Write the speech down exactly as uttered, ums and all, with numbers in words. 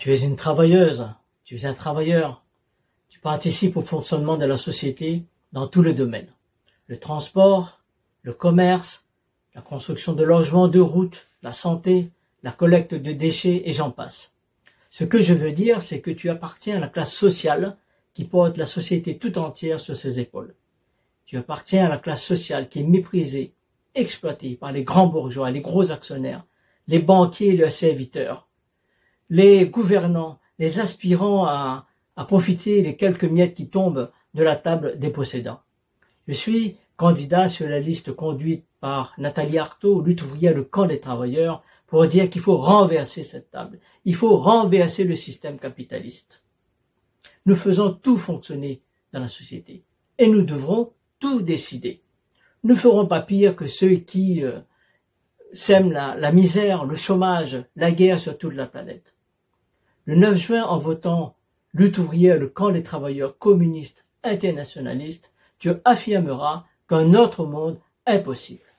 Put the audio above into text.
Tu es une travailleuse, tu es un travailleur. Tu participes au fonctionnement de la société dans tous les domaines. Le transport, le commerce, la construction de logements, de routes, la santé, la collecte de déchets et j'en passe. Ce que je veux dire, c'est que tu appartiens à la classe sociale qui porte la société tout entière sur ses épaules. Tu appartiens à la classe sociale qui est méprisée, exploitée par les grands bourgeois, les gros actionnaires, les banquiers et leurs serviteurs, les gouvernants, les aspirants à, à profiter des quelques miettes qui tombent de la table des possédants. Je suis candidat sur la liste conduite par Nathalie Arthaud, lutte ouvrière, le camp des travailleurs, pour dire qu'il faut renverser cette table. Il faut renverser le système capitaliste. Nous faisons tout fonctionner dans la société et nous devrons tout décider. Nous ne ferons pas pire que ceux qui euh, sèment la, la misère, le chômage, la guerre sur toute la planète. Le neuf juin, en votant lutte ouvrière, le camp des travailleurs communistes internationalistes, tu affirmeras qu'un autre monde est possible.